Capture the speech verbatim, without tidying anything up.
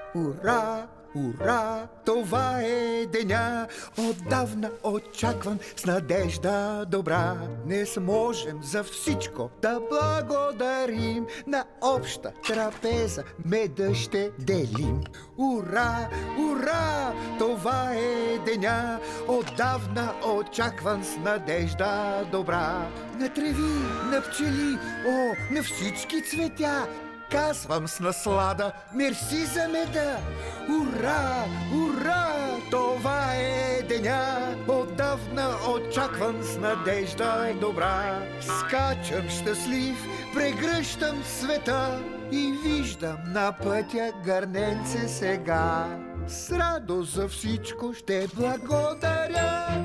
Ура, ура, това е деня, отдавна очакван с надежда добра. Днес можем за всичко да благодарим, на обща трапеза меда ще делим. Ура, ура, това е деня, отдавна очакван с надежда добра. На треви, на пчели, о, на всички цветя казвам с наслада мерси за меда. Ура, ура, това е деня, отдавна очакван с надежда добра. Скачам щастлив, прегръщам света и виждам на пътя гърненце сега. С радост за всичко ще благодаря.